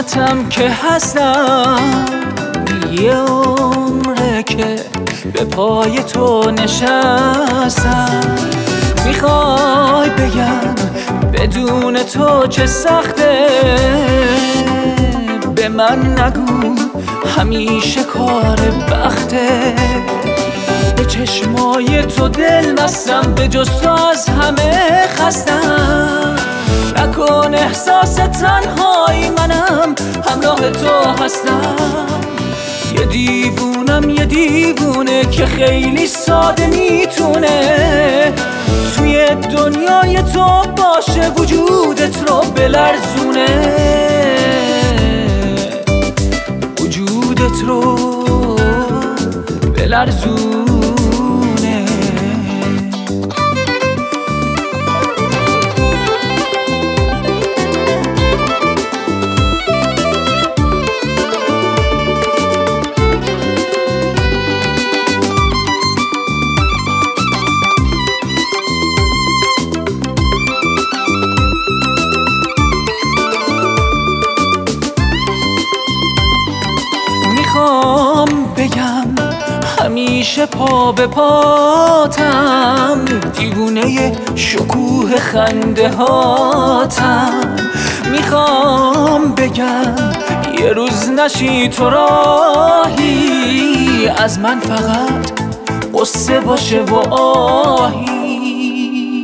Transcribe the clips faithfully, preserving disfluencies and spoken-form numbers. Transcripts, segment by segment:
خدمتم که هستم، یه عمره که به پای تو نشستم. میخوای بگم بدون تو چه سخته، به من نگو همیشه کار بخته. به چشمای تو دل بستم، به جز تو از همه خستم. نکن احساس تنهایی، منم همراه تو هستم. یه دیوونم یه دیوونه که خیلی ساده میتونه توی دنیای تو باشه، وجودت رو بلرزونه، وجودت رو بلرزونه. میخوام بگم همیشه پا به پاتم، دیوونه شکوه خنده هاتم. میخوام بگم یه روز نشی تو راهی، از من فقط قصه باشه و آهی.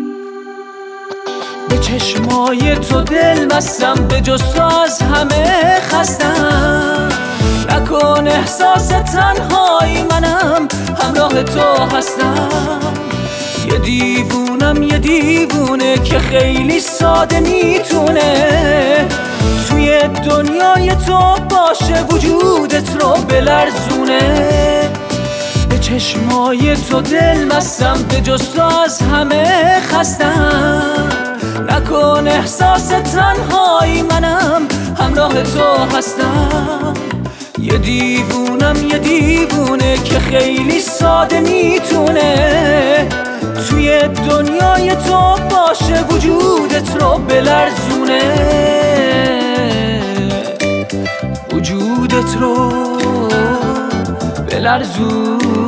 به چشمای تو دل بستم، به جز تو از همه خستم. نکن احساس تنهایی، منم همراه تو هستم. یه دیوونم یه دیوونه که خیلی ساده میتونه توی دنیای تو باشه، وجودت رو بلرزونه. به چشمای تو دل بستم، به جز تو از همه خستم. نکن احساس تنهایی، منم همراه تو هستم. یه دیوونم یه دیوونه که خیلی ساده میتونه توی دنیای تو باشه، وجودت رو بلرزونه، وجودت رو بلرزونه.